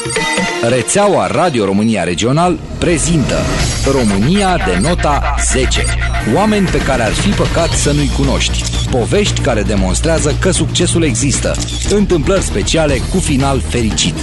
Rețeaua Radio România Regional prezintă România de nota 10. Oameni pe care ar fi păcat să nu-i cunoști. Povești care demonstrează că succesul există. Întâmplări speciale cu final fericit.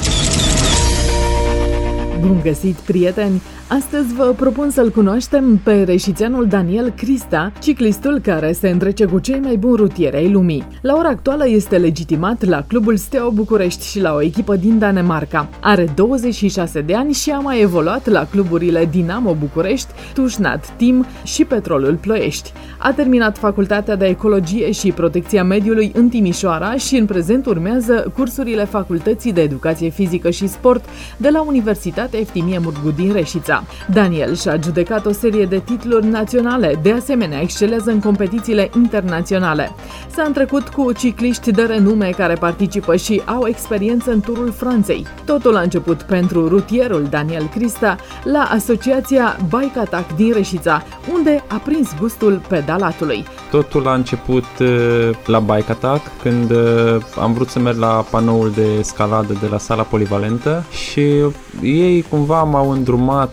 Bun găsit, prieteni! Astăzi vă propun să-l cunoaștem pe reșițeanul Daniel Crista, ciclistul care se întrece cu cei mai buni rutieri ai lumii. La ora actuală este legitimat la clubul Steaua București și la o echipă din Danemarca. Are 26 de ani și a mai evoluat la cluburile Dinamo București, Tușnat Team și Petrolul Ploiești. A terminat facultatea de Ecologie și Protecția Mediului în Timișoara și în prezent urmează cursurile Facultății de Educație Fizică și Sport de la Universitatea Eftimie Murgu din Reșița. Daniel și-a judecat o serie de titluri naționale, de asemenea excelează în competițiile internaționale. S-a întrecut cu cicliști de renume care participă și au experiență în Turul Franței. Totul a început pentru rutierul Daniel Crista la Asociația Bike Attack din Reșița, unde a prins gustul pedalatului. Totul a început la Bike Attack, când am vrut să merg la panoul de escaladă de la sala polivalentă și ei cumva m-au îndrumat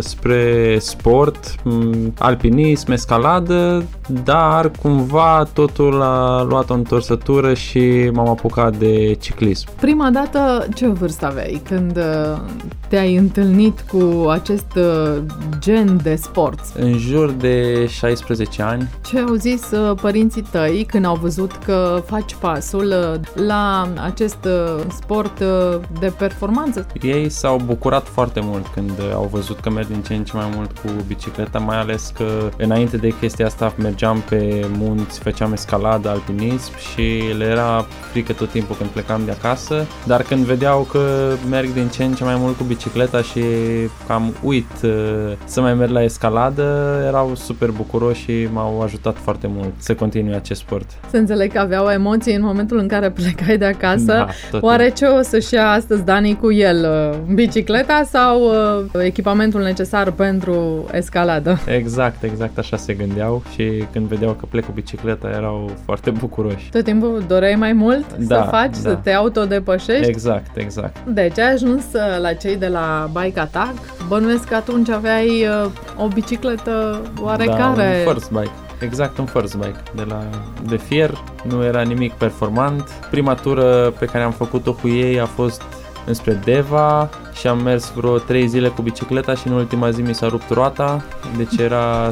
spre sport, alpinism, escaladă, dar cumva totul a luat o întorsătură și m-am apucat de ciclism. Prima dată ce vârstă aveai când te-ai întâlnit cu acest gen de sport? În jur de 16 ani. Ce au zis părinții tăi când au văzut că faci pasul la acest sport de performanță? Ei s-au bucurat foarte mult când au văzut că merg din ce în ce mai mult cu bicicleta, mai ales că înainte de chestia asta mergeam pe munți, făceam escaladă, alpinism și le era frică tot timpul când plecam de acasă, dar când vedeau că merg din ce în ce mai mult cu bicicleta și cam uit să mai merg la escaladă, erau super bucuroși și m-au ajutat foarte mult să continui acest sport. Să înțeleg că aveau emoții în momentul în care plecai de acasă. Da, oare ce o să-și ia astăzi Dani cu el? Bicicleta sau echipamentul necesar pentru escaladă? Exact așa se gândeau și când vedeau că plec cu bicicleta erau foarte bucuroși. Tot timpul doreai mai mult să faci, să te autodepășești? Exact. Deci ai ajuns la cei de la Bike Attack. Bănuiesc că atunci aveai o bicicletă oarecare. Da, un first bike. Exact, un first bike de fier, nu era nimic performant. Prima tură pe care am făcut-o cu ei a fost înspre Deva și am mers vreo 3 zile cu bicicleta și în ultima zi mi s-a rupt roata, deci era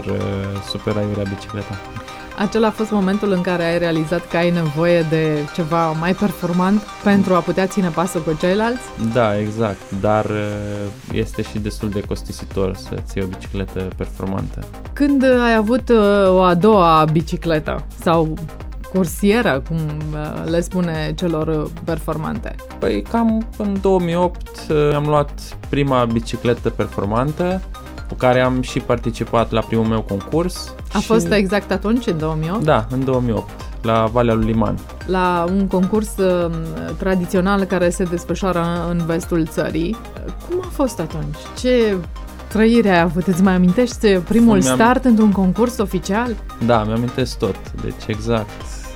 super aiurea bicicleta. Acela a fost momentul în care ai realizat că ai nevoie de ceva mai performant pentru a putea ține pasul cu ceilalți? Da, exact, dar este și destul de costisitor să ții o bicicletă performantă. Când ai avut o a doua bicicletă sau cursieră, cum le spune celor performante? Păi cam în 2008 am luat prima bicicletă performantă, cu care am și participat la primul meu concurs. A fost exact atunci, în 2008? Da, în 2008, la Valea lui Liman. La un concurs tradițional care se desfășoară în vestul țării. Cum a fost atunci? Ce trăire ai avut? Îți mai amintești primul start într-un concurs oficial? Da, mi-amintesc tot, deci exact.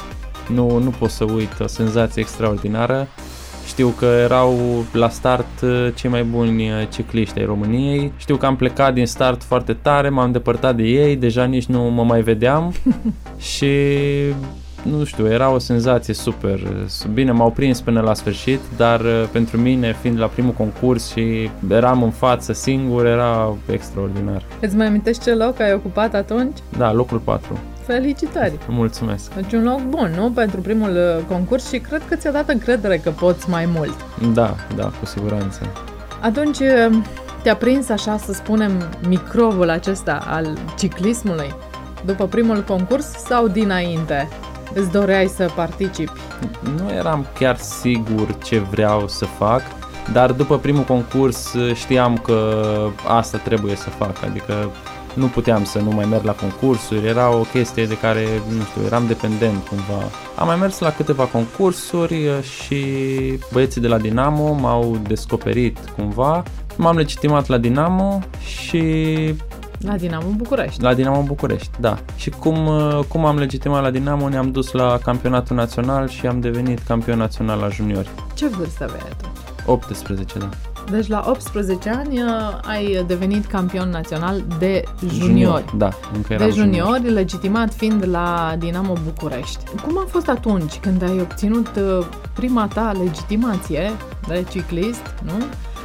Nu pot să uit, o senzație extraordinară. Știu că erau la start cei mai buni cicliști ai României. Știu că am plecat din start foarte tare, m-am depărtat de ei, deja nici nu mă mai vedeam și nu știu, era o senzație super. Bine, m-au prins până la sfârșit, dar pentru mine, fiind la primul concurs și eram în față singur, era extraordinar. Îți mai amintești ce loc ai ocupat atunci? Da, locul 4. Felicitări! Mulțumesc! Deci un loc bun, nu? Pentru primul concurs și cred că ți-a dat încredere că poți mai mult. Da, cu siguranță. Atunci te-a prins, așa să spunem, microbul acesta al ciclismului după primul concurs sau dinainte? Îți doreai să participi? Nu eram chiar sigur ce vreau să fac, dar după primul concurs știam că asta trebuie să fac, adică nu puteam să nu mai merg la concursuri, era o chestie de care, nu știu, eram dependent cumva. Am mai mers la câteva concursuri și băieții de la Dinamo m-au descoperit cumva. M-am legitimat la Dinamo și... La Dinamo București. La Dinamo București, da. Și cum am legitimat la Dinamo, ne-am dus la campionatul național și am devenit campion național la juniori. Ce vârstă aveai atunci? 18, da. Deci la 18 ani ai devenit campion național de juniori. Da, încă eram de juniori, legitimat fiind la Dinamo București. Cum a fost atunci când ai obținut prima ta legitimație de ciclist, nu?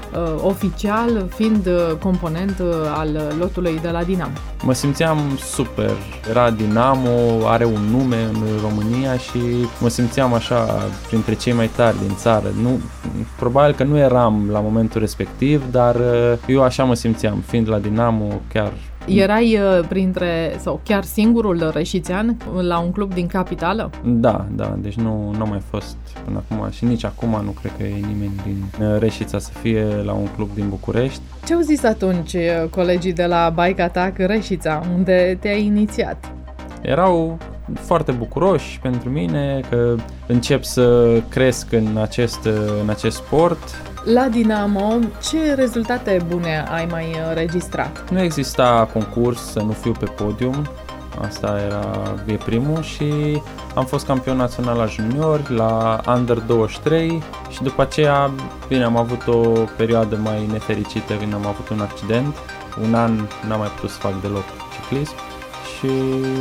Oficial, fiind component al lotului de la Dinamo? Mă simțeam super. Era Dinamo, are un nume în România și mă simțeam așa printre cei mai tari din țară. Probabil că nu eram la momentul respectiv, dar eu așa mă simțeam, fiind la Dinamo chiar. Erai sau chiar singurul reșițean la un club din capitală? Da, deci nu am mai fost până acum și nici acum nu cred că e nimeni din Reșița să fie la un club din București. Ce au zis atunci colegii de la Bike Attack Reșița, unde te-ai inițiat? Erau foarte bucuroși pentru mine că încep să cresc în acest sport. La Dinamo, ce rezultate bune ai mai registrat? Nu exista concurs să nu fiu pe podium, asta e primul, și am fost campion național la juniori, la Under 23 și după aceea, bine, am avut o perioadă mai nefericită când am avut un accident. Un an n-am mai putut să fac deloc ciclism și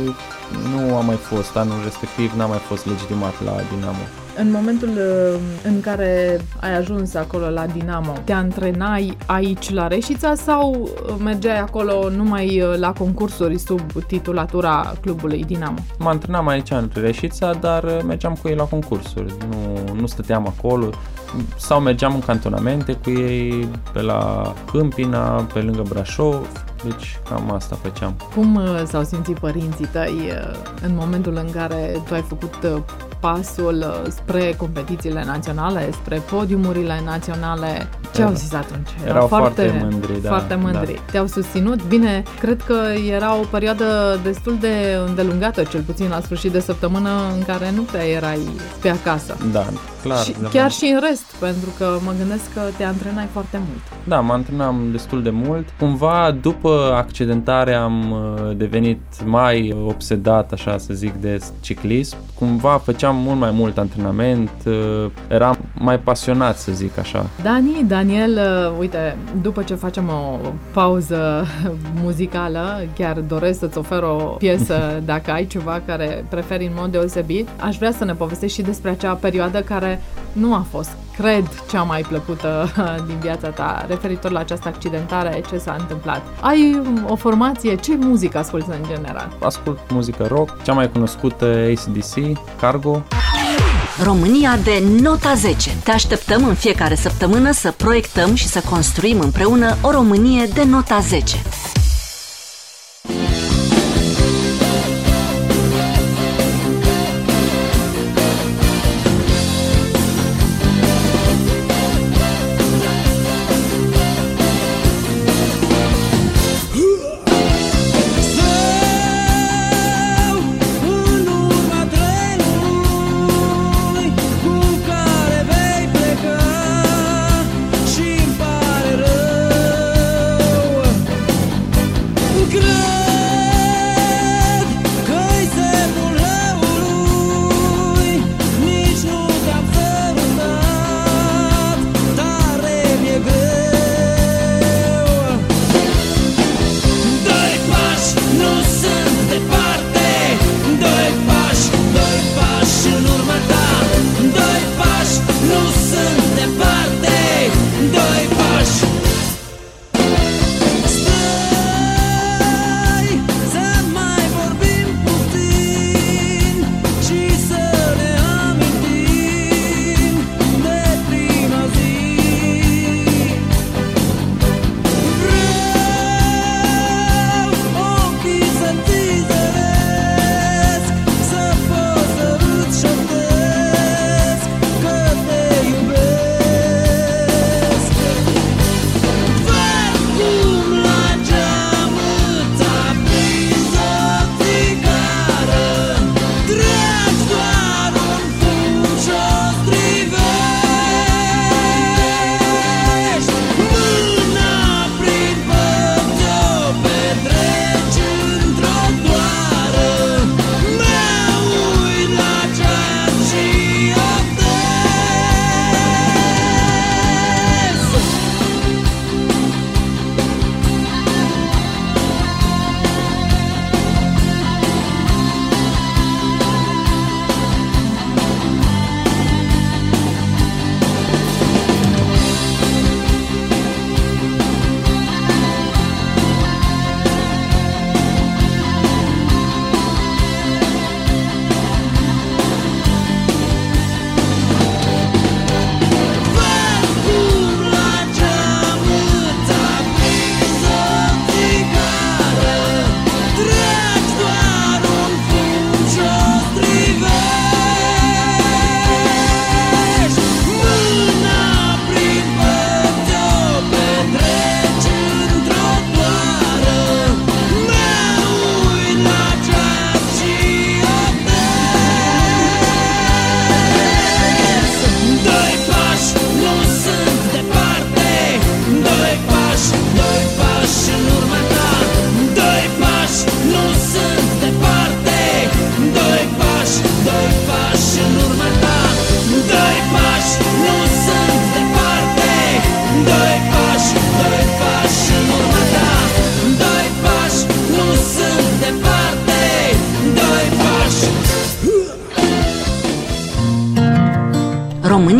nu am mai fost, anul respectiv n-am mai fost legitimat la Dinamo. În momentul în care ai ajuns acolo la Dinamo, te antrenai aici la Reșița sau mergeai acolo numai la concursuri sub titulatura clubului Dinamo? Mă antrenam aici în Reșița, dar mergeam cu ei la concursuri, nu stăteam acolo sau mergeam în cantonamente cu ei pe la Câmpina, pe lângă Brașov. Deci cam asta făceam. Cum s-au simțit părinții tăi în momentul în care tu ai făcut pasul spre competițiile naționale, spre podiumurile naționale? Ce au zis atunci? Erau foarte mândri. Foarte mândri. Da. Te-au susținut? Bine, cred că era o perioadă destul de îndelungată, cel puțin la sfârșit de săptămână, în care nu prea erai pe acasă. Da, clar. Și chiar și în rest, pentru că mă gândesc că te antrenai foarte mult. Da, mă antrenam destul de mult. Cumva, după accidentare am devenit mai obsedat, așa să zic, de ciclism. Cumva făceam mult mai mult antrenament, eram mai pasionat, să zic așa. Daniel, uite, după ce facem o pauză muzicală, chiar doresc să-ți ofer o piesă dacă ai ceva care preferi în mod deosebit. Aș vrea să ne povestești și despre acea perioadă care nu a fost, cred, cea mai plăcută din viața ta, referitor la această accidentare, ce s-a întâmplat. Ai o formație, ce muzică asculți în general? Ascult muzică rock, cea mai cunoscută AC/DC, Cargo. România de nota 10. Te așteptăm în fiecare săptămână să proiectăm și să construim împreună o Românie de nota 10.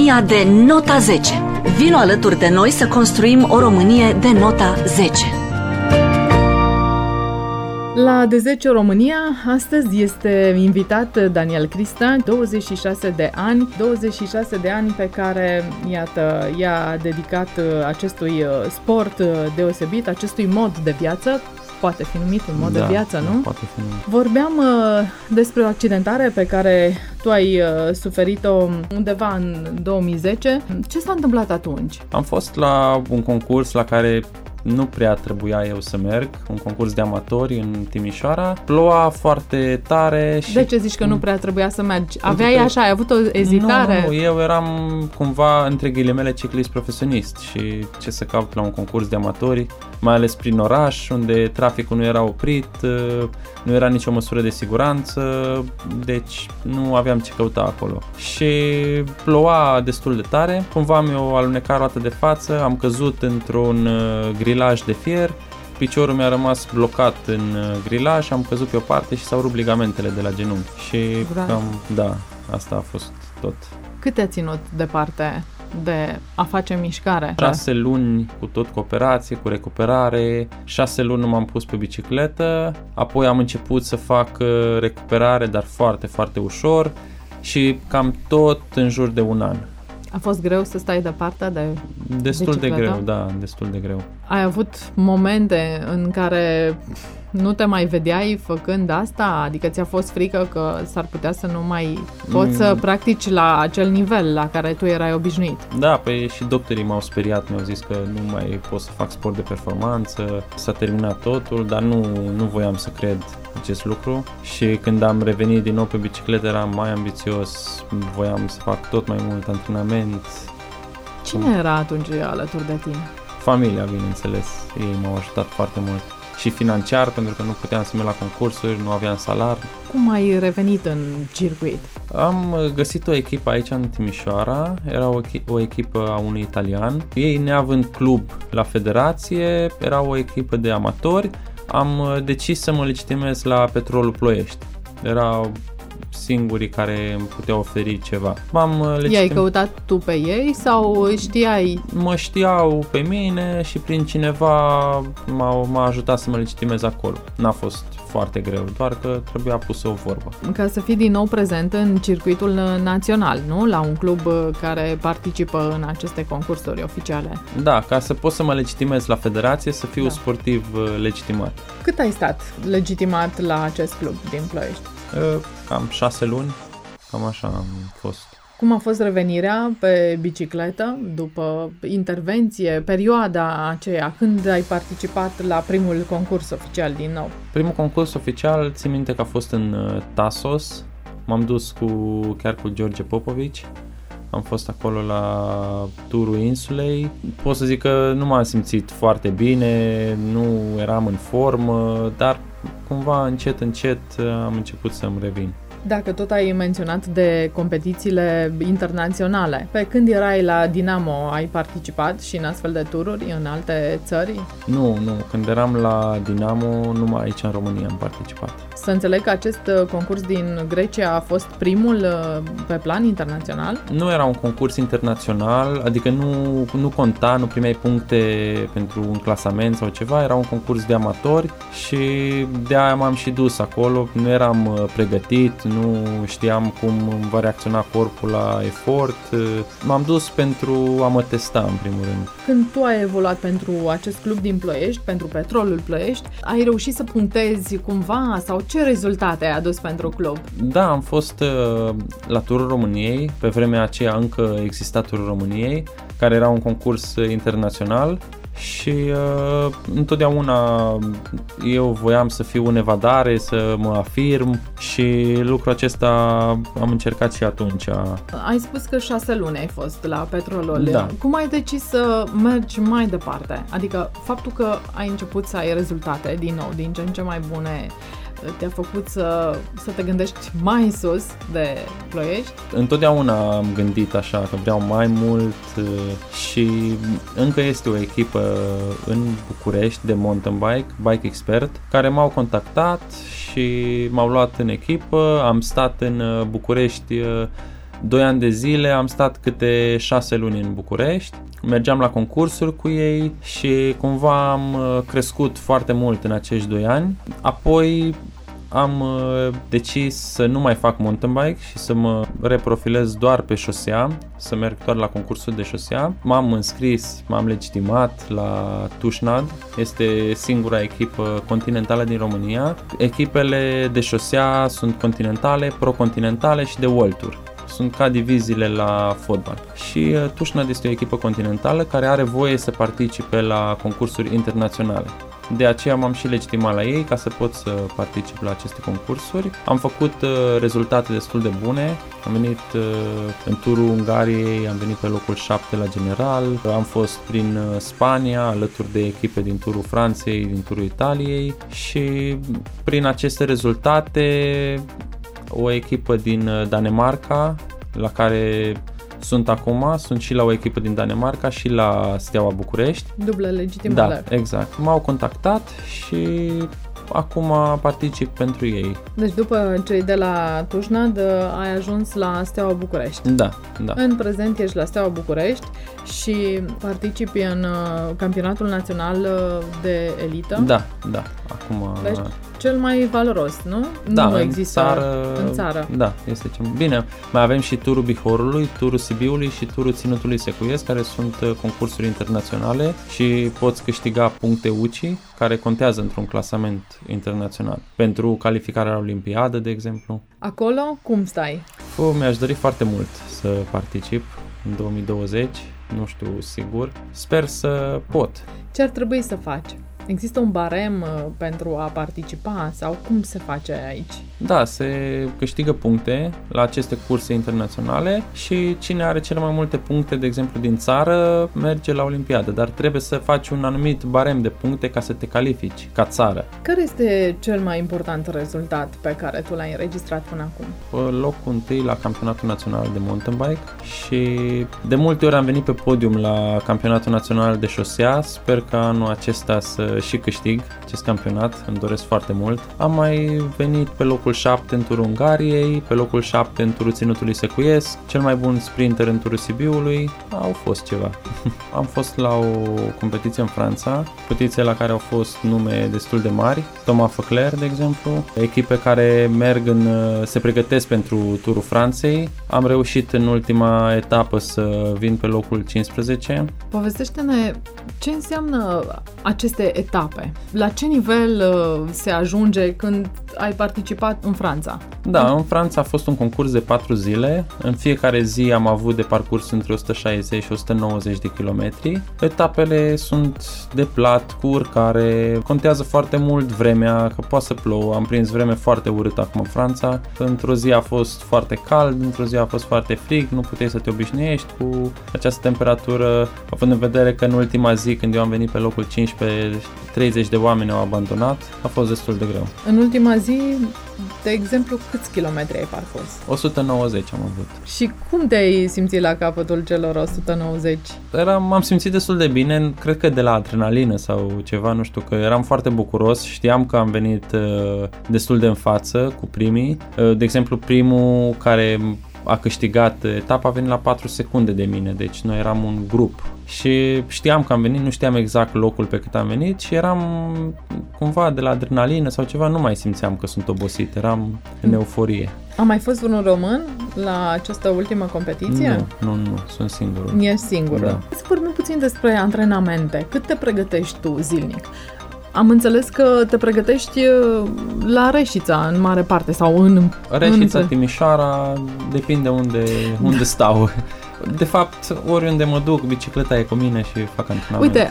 România de nota 10. Vino alături de noi să construim o Românie de nota 10. La de 10 România, astăzi este invitat Daniel Crista, 26 de ani pe care, iată, i-a dedicat acestui sport deosebit, acestui mod de viață. Poate fi numit un mod de viață, nu? Poate fi numit. Vorbeam despre o accidentare pe care tu ai suferit-o undeva în 2010. Ce s-a întâmplat atunci? Am fost la un concurs la care nu prea trebuia eu să merg, un concurs de amatori în Timișoara. Ploua foarte tare și... De ce zici că nu prea trebuia să mergi? Ai avut o ezitare? Nu, eu eram cumva, între ghilimele, ciclist profesionist și ce să caut la un concurs de amatori, mai ales prin oraș, unde traficul nu era oprit, nu era nicio măsură de siguranță, deci nu aveam ce căuta acolo. Și ploua destul de tare, cumva mi-o alunecat roata de față, am căzut într-un grilaj de fier, piciorul mi-a rămas blocat în grilaj, am căzut pe o parte și s-au rupt ligamentele de la genunchi. Și asta a fost tot. Cât te-a ținut departe de a face mișcare? 6 luni cu operație, cu recuperare, 6 luni nu m-am pus pe bicicletă, apoi am început să fac recuperare, dar foarte, foarte ușor și cam tot în jur de un an. A fost greu să stai departe de Destul bicicletă? de greu, da, destul de greu. Ai avut momente în care nu te mai vedeai făcând asta? Adică ți-a fost frică că s-ar putea să nu mai poți să practici la acel nivel la care tu erai obișnuit? Da, și doctorii m-au speriat, mi-au zis că nu mai pot să fac sport de performanță, s-a terminat totul, dar nu voiam să cred acest lucru și când am revenit din nou pe bicicletă eram mai ambițios, voiam să fac tot mai mult antrenament. Cine era atunci alături de tine? Familia, bineînțeles, ei m-au ajutat foarte mult. Și financiar, pentru că nu puteam să merg la concursuri, nu aveam salar. Cum ai revenit în circuit? Am găsit o echipă aici în Timișoara, era o echipă a unui italian. Ei, neavând club la federație, era o echipă de amatori. Am decis să mă legitimez la Petrolul Ploiești. Erau singurii care îmi puteau oferi ceva. I-ai căutat tu pe ei sau știai? Mă știau pe mine și prin cineva m-a ajutat să mă legitimez acolo. N-a fost foarte greu, doar că trebuia pusă o vorbă. Ca să fii din nou prezent în circuitul național, nu? La un club care participă în aceste concursuri oficiale. Da, ca să pot să mă legitimez la federație, să fiu sportiv legitimat. Cât ai stat legitimat la acest club din Ploiești? Cam 6 luni, cam așa am fost. Cum a fost revenirea pe bicicletă după intervenție, perioada aceea, când ai participat la primul concurs oficial din nou? Primul concurs oficial, țin minte că a fost în Tasos, m-am dus chiar cu George Popovici, am fost acolo la turul insulei. Pot să zic că nu m-am simțit foarte bine, nu eram în formă, dar cumva încet am început să-mi revin. Dacă tot ai menționat de competițiile internaționale, pe când erai la Dinamo ai participat și în astfel de tururi în alte țări? Nu, când eram la Dinamo, numai aici în România am participat. Să înțeleg că acest concurs din Grecia a fost primul pe plan internațional? Nu era un concurs internațional, adică nu conta, nu primeai puncte pentru un clasament sau ceva, era un concurs de amatori și de aia m-am și dus acolo, nu eram pregătit, nu știam cum va reacționa corpul la efort, m-am dus pentru a mă testa în primul rând. Când tu ai evoluat pentru acest club din Ploiești, pentru Petrolul Ploiești, ai reușit să punctezi cumva sau ce rezultate ai adus pentru club? Da, am fost la Turul României, pe vremea aceea încă exista Turul României, care era un concurs internațional și întotdeauna eu voiam să fiu în evadare, să mă afirm și lucrul acesta am încercat și atunci. Ai spus că 6 luni ai fost la Petrolul. Da. Cum ai decis să mergi mai departe? Adică faptul că ai început să ai rezultate din nou, din ce în ce mai bune, te-a făcut să te gândești mai sus de Ploiești? Întotdeauna am gândit așa, că vreau mai mult și încă este o echipă în București de mountain bike, Bike Expert, care m-au contactat și m-au luat în echipă. Am stat în București 2 ani de zile am stat câte 6 luni în București, mergeam la concursuri cu ei și cumva am crescut foarte mult în acești 2 ani. Apoi am decis să nu mai fac mountain bike și să mă reprofilez doar pe șosea, să merg doar la concursuri de șosea. M-am înscris, m-am legitimat la Tushnad, este singura echipă continentală din România. Echipele de șosea sunt continentale, pro-continentale și de World Tour. Sunt ca diviziile la fotbal. Și Tushnad este o echipă continentală care are voie să participe la concursuri internaționale. De aceea m-am și legitimat la ei ca să pot să particip la aceste concursuri. Am făcut rezultate destul de bune. Am venit în turul Ungariei, am venit pe locul 7 la general. Am fost prin Spania, alături de echipe din turul Franței, din turul Italiei și prin aceste rezultate o echipă din Danemarca, la care sunt acum, sunt și la o echipă din Danemarca și la Steaua București. Dublă legitimare. Da, exact. M-au contactat și acum particip pentru ei. Deci după cei de la Tushnad ai ajuns la Steaua București. Da. În prezent ești la Steaua București și participi în campionatul național de elită. Da. Acum... Deci cel mai valoros, nu? Da, nu există în țară. Da, este cel mai bine. Mai avem și turul Bihorului, turul Sibiului și turul Ținutului Secuiesc, care sunt concursuri internaționale și poți câștiga puncte UCI, care contează într-un clasament internațional. Pentru calificarea la Olimpiadă, de exemplu. Acolo, cum stai? Mi-aș dori foarte mult să particip în 2020, nu știu sigur. Sper să pot. Ce ar trebui să faci? Există un barem pentru a participa sau cum se face aici? Da, se câștigă puncte la aceste curse internaționale și cine are cele mai multe puncte, de exemplu, din țară, merge la Olimpiadă, dar trebuie să faci un anumit barem de puncte ca să te califici ca țară. Care este cel mai important rezultat pe care tu l-ai înregistrat până acum? Locul întâi la Campionatul Național de Mountain Bike și de multe ori am venit pe podium la Campionatul Național de Șosea. Sper că anul acesta să și câștig acest campionat, îmi doresc foarte mult. Am mai venit pe locul 7 în turul Ungariei, pe locul 7 în turul Ținutului Secuiesc, cel mai bun sprinter în turul Sibiului. Au fost ceva. Am fost la o competiție în Franța, competiție la care au fost nume destul de mari, Thomas Voeckler, de exemplu, echipe care se pregătesc pentru turul Franței. Am reușit în ultima etapă să vin pe locul 15. Povestește-ne ce înseamnă aceste etape. La ce nivel se ajunge când ai participat în Franța? Da, în Franța a fost un concurs de 4 zile. În fiecare zi am avut de parcurs între 160 și 190 de kilometri. Etapele sunt de plat, cu urcare. Contează foarte mult vremea, că poate să plouă. Am prins vreme foarte urâtă acum în Franța. Într-o zi a fost foarte cald, într-o zi a fost foarte frig, nu puteai să te obișnuiești cu această temperatură. Având în vedere că în ultima zi, când eu am venit pe locul 15, 30 de oameni au abandonat, a fost destul de greu. În ultima zi, de exemplu, câți kilometri ai parcurs? 190 am avut. Și cum te-ai simțit la capătul celor 190? M-am simțit destul de bine, cred că de la adrenalină sau ceva, nu știu, că eram foarte bucuros, știam că am venit destul de în față cu primii. De exemplu, primul care a câștigat etapa a venit la 4 secunde de mine, deci noi eram un grup și știam că am venit, nu știam exact locul pe cât am venit și eram cumva de la adrenalină sau ceva, nu mai simțeam că sunt obosit, eram în euforie. A mai fost vreun român la această ultimă competiție? Nu, sunt singurul. Ești singurul. Da. Spune-mi puțin despre antrenamente, cât te pregătești tu zilnic? Am înțeles că te pregătești la Reșița, în mare parte, sau în... Reșița, Timișoara, depinde unde stau. De fapt, oriunde mă duc, bicicleta e cu mine și fac antrenament. Uite,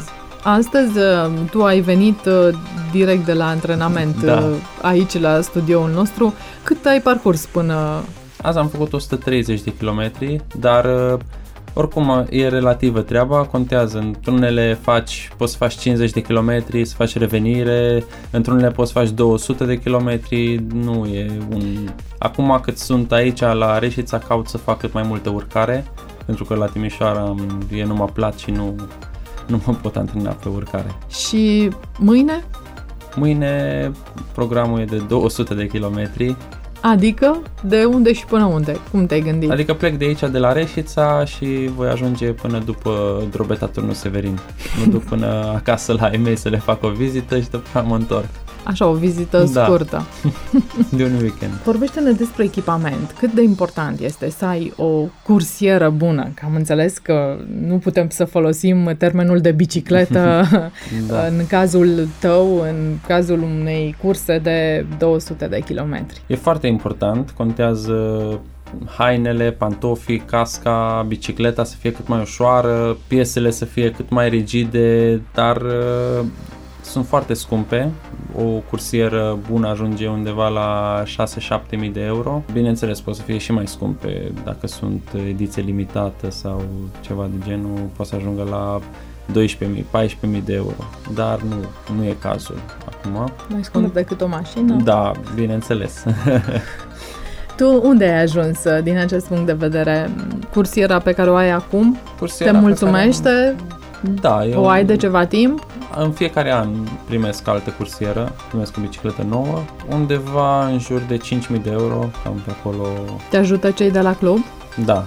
astăzi tu ai venit direct de la antrenament aici, la studioul nostru. Cât ai parcurs până... Azi am făcut 130 de kilometri, dar... Oricum e relativă treaba, contează. Într-unele poți să faci 50 de kilometri, să faci revenire, într-unele poți să faci 200 de kilometri, nu e un... Acum cât sunt aici la Reșița, caut să fac cât mai multă urcare, pentru că la Timișoara e numai plat și nu mă pot antrena pe urcare. Și mâine? Mâine programul e de 200 de kilometri, Adică, de unde și până unde? Cum te-ai gândit? Adică plec de aici, de la Reșița și voi ajunge până după Drobeta Turnul Severin. Mă duc până acasă la ei mei să le fac o vizită și după mă întorc. Așa, o vizită scurtă. De un weekend. Vorbește-ne despre echipament. Cât de important este să ai o cursieră bună? Că am înțeles că nu putem să folosim termenul de bicicletă da. În cazul tău, în cazul unei curse de 200 de kilometri. E foarte important, contează hainele, pantofii, casca, bicicleta să fie cât mai ușoară, piesele să fie cât mai rigide, dar sunt foarte scumpe. O cursieră bună ajunge undeva la 6-7 mii de euro. Bineînțeles, pot să fie și mai scumpe dacă sunt ediție limitată sau ceva de genul, poate să ajungă la 12.000, 14.000 de euro, dar nu e cazul acum. Mai scump decât o mașină? Da, bineînțeles. Tu unde ai ajuns din acest punct de vedere? Cursiera pe care o ai acum te mulțumește? Da. O ai de ceva timp? În fiecare an primesc altă cursieră, primesc o bicicletă nouă, undeva în jur de 5.000 de euro, cam pe acolo. Te ajută cei de la club? Da,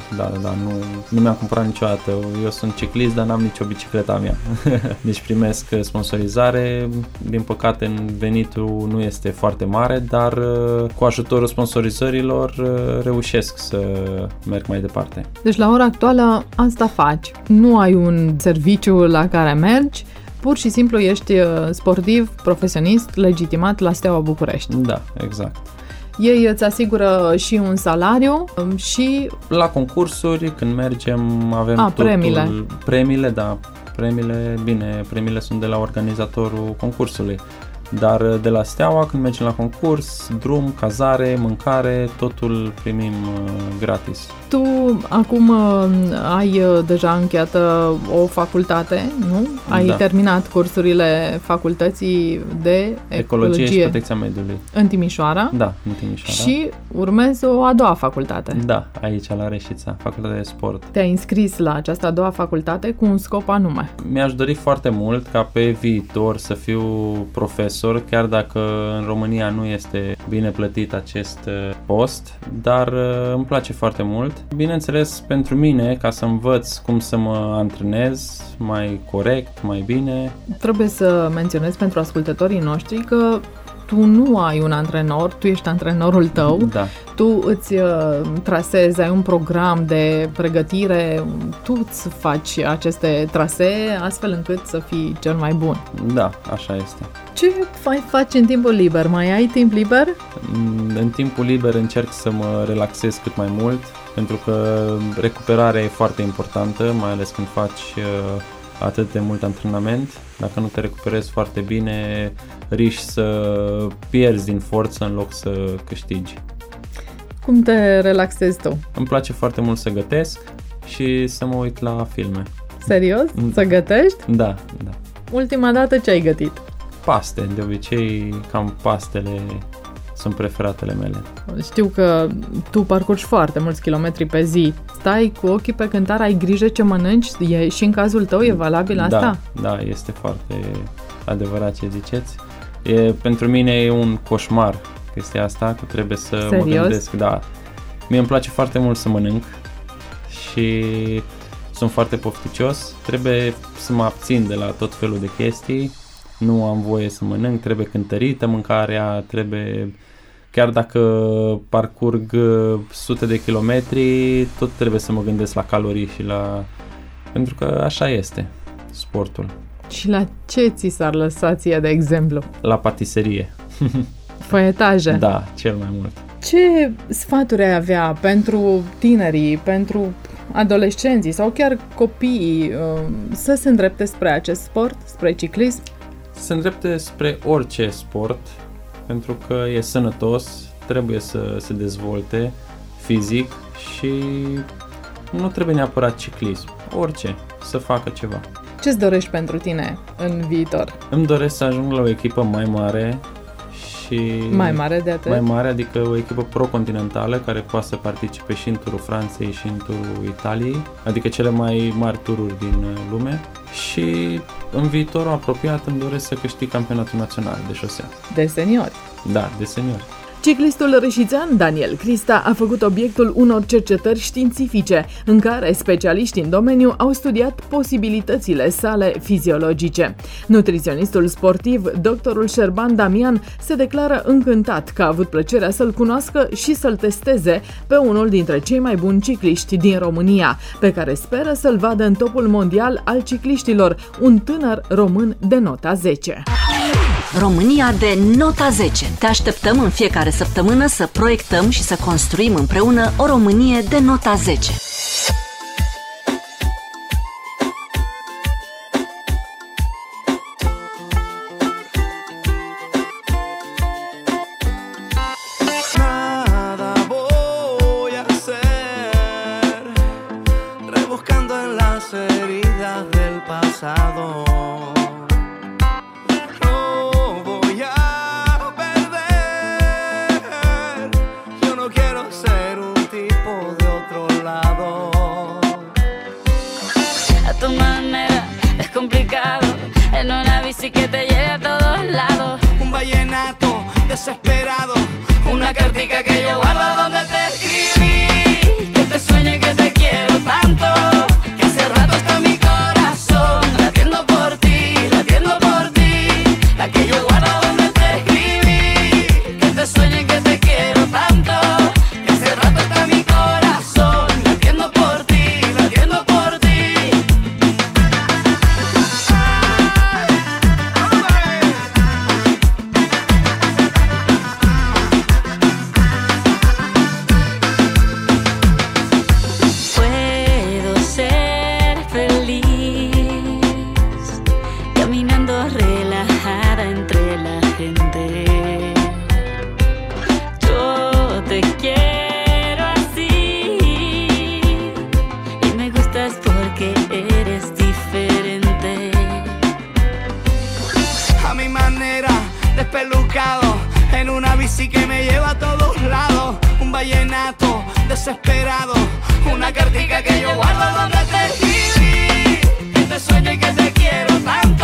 nu mi-am cumpărat niciodată. Eu sunt ciclist, dar n-am nicio bicicletă a mea. Deci primesc sponsorizare. Din păcate venitul nu este foarte mare, dar cu ajutorul sponsorizărilor reușesc să merg mai departe. Deci la ora actuală asta faci. Nu ai un serviciu la care mergi, pur și simplu ești sportiv, profesionist, legitimat la Steaua București. Da, exact. Ei îți asigură și un salariu și... La concursuri, când mergem, avem totul. Premiile, da. Premiile sunt de la organizatorul concursului. Dar de la Steaua, când mergem la concurs, drum, cazare, mâncare, totul primim gratis. Tu acum ai deja încheiată o facultate, nu? Ai terminat cursurile facultății de Ecologie și Protecția Mediului. În Timișoara? Da, în Timișoara. Și urmezi o a doua facultate. Da, aici la Reșița, Facultatea de Sport. Te-ai înscris la această a doua facultate cu un scop anume. Mi-aș dori foarte mult ca pe viitor să fiu profesor, chiar dacă în România nu este bine plătit acest post, dar îmi place foarte mult. Bineînțeles, pentru mine, ca să învăț cum să mă antrenez mai corect, mai bine. Trebuie să menționez pentru ascultătorii noștri că tu nu ai un antrenor, tu ești antrenorul tău. Da. Tu îți trasezi, ai un program de pregătire, tu îți faci aceste trasee astfel încât să fii cel mai bun. Da, așa este. Ce faci în timpul liber? Mai ai timp liber? În timpul liber încerc să mă relaxez cât mai mult, pentru că recuperarea e foarte importantă, mai ales când faci atât de mult antrenament. Dacă nu te recuperezi foarte bine, riști să pierzi din forță în loc să câștigi. Cum te relaxezi tu? Îmi place foarte mult să gătesc și să mă uit la filme. Serios? Să gătești? Da. Ultima dată ce ai gătit? Paste, de obicei cam pastele sunt preferatele mele. Știu că tu parcurgi foarte mulți kilometri pe zi. Stai cu ochii pe cântar, ai grijă ce mănânci? Și în cazul tău e valabil asta? Da, este foarte adevărat ce ziceți. Pentru mine e un coșmar chestia asta, că trebuie să mă gândesc. Da. Mie îmi place foarte mult să mănânc și sunt foarte pofticios. Trebuie să mă abțin de la tot felul de chestii. Nu am voie să mănânc, trebuie cântărită mâncarea, trebuie... Chiar dacă parcurg sute de kilometri, tot trebuie să mă gândesc la calorii și la... Pentru că așa este sportul. Și la ce ți s-ar lăsa ție, de exemplu? La patiserie. Făietaje? Da, cel mai mult. Ce sfaturi ai avea pentru tinerii, pentru adolescenții sau chiar copiii să se îndrepte spre acest sport, spre ciclism? Se îndrepte spre orice sport, pentru că e sănătos, trebuie să se dezvolte fizic și nu trebuie neapărat ciclism, orice, să facă ceva. Ce-ți dorești pentru tine în viitor? Îmi doresc să ajung la o echipă mai mare și... Mai mare de atât? Mai mare, adică o echipă pro-continentală care poate să participe și în turul Franței și în turul Italiei, adică cele mai mari tururi din lume. Și în viitorul apropiat îmi doresc să câștig campionatul național de șosea. De seniori? Da, de seniori. Ciclistul reșițean Daniel Crista a făcut obiectul unor cercetări științifice, în care specialiștii în domeniu au studiat posibilitățile sale fiziologice. Nutriționistul sportiv, doctorul Șerban Damian, se declară încântat că a avut plăcerea să-l cunoască și să-l testeze pe unul dintre cei mai buni cicliști din România, pe care speră să-l vadă în topul mondial al cicliștilor, un tânăr român de nota 10. România de nota 10. Te așteptăm în fiecare săptămână să proiectăm și să construim împreună o Românie de nota 10. Rebuscando en las heridas del pasado. Tu manera es complicado, en una bici que te lleve a todos lados. Un vallenato desesperado, una cartica que yo guardo donde te escribí, que te sueño y que te quiero tanto, que hace rato está mi corazón latiendo por ti, la que yo guardo donde te escribí, que te sueño y que te quiero tanto, que hace rato está mi corazón latiendo por ti. Relajada entre la gente, yo te quiero así y me gustas porque eres diferente. A mi manera, despelucado, en una bici que me lleva a todos lados. Un vallenato desesperado, una cartica que yo guardo donde te escribí, que te sueño y que te quiero tanto.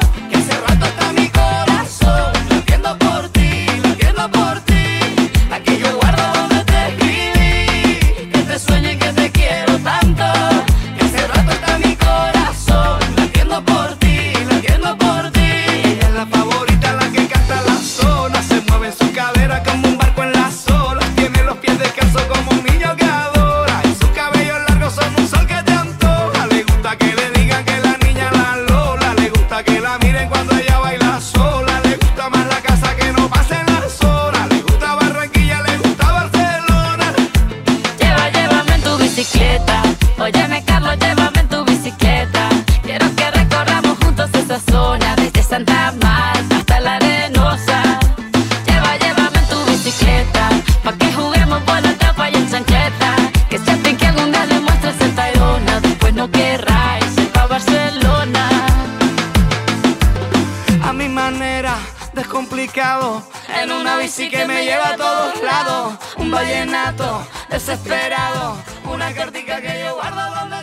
Óyeme Carlos, llévame en tu bicicleta. Quiero que recorramos juntos esa zona, desde Santa Marta hasta la Arenosa. Llévame en tu bicicleta, pa' que juguemos por la tapa y en chancleta. Que sienten que algún día le muestres el Tayrona, después no querráis ir pa' Barcelona. A mi manera, descomplicado, en una bici que me lleva a todos lados. Un vallenato desesperado, una cartica que yo guardo donde